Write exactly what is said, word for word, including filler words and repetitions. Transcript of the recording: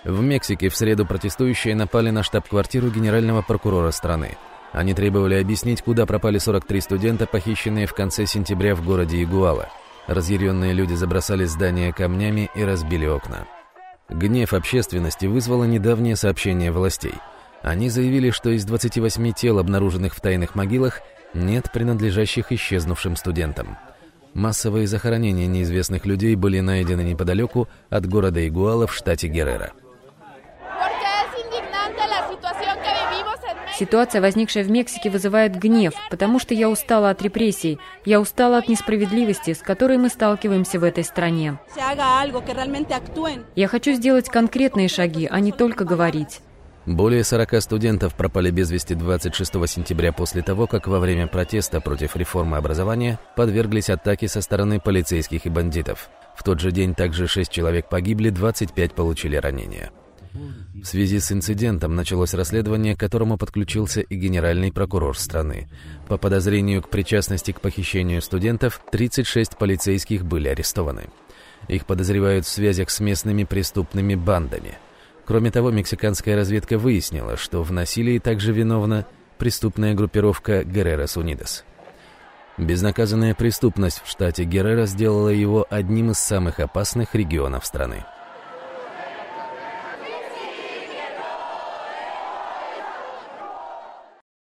В Мексике в среду протестующие напали на штаб-квартиру генерального прокурора страны. Они требовали объяснить, куда пропали сорок три студента, похищенные в конце сентября в городе Игуала. Разъяренные люди забросали здание камнями и разбили окна. Гнев общественности вызвало недавнее сообщение властей. Они заявили, что из двадцати восьми тел, обнаруженных в тайных могилах, нет принадлежащих исчезнувшим студентам. Массовые захоронения неизвестных людей были найдены неподалеку от города Игуала в штате Геррера. Ситуация, возникшая в Мексике, вызывает гнев, потому что я устала от репрессий, я устала от несправедливости, с которой мы сталкиваемся в этой стране. Я хочу сделать конкретные шаги, а не только говорить. Более сорока студентов пропали без вести двадцать шестого сентября после того, как во время протеста против реформы образования подверглись атаке со стороны полицейских и бандитов. В тот же день также шесть человек погибли, двадцать пять получили ранения. В связи с инцидентом началось расследование, к которому подключился и генеральный прокурор страны. По подозрению к причастности к похищению студентов, тридцать шесть полицейских были арестованы. Их подозревают в связях с местными преступными бандами. Кроме того, мексиканская разведка выяснила, что в насилии также виновна преступная группировка Guerreros Unidos. Безнаказанная преступность в штате Геррера сделала его одним из самых опасных регионов страны.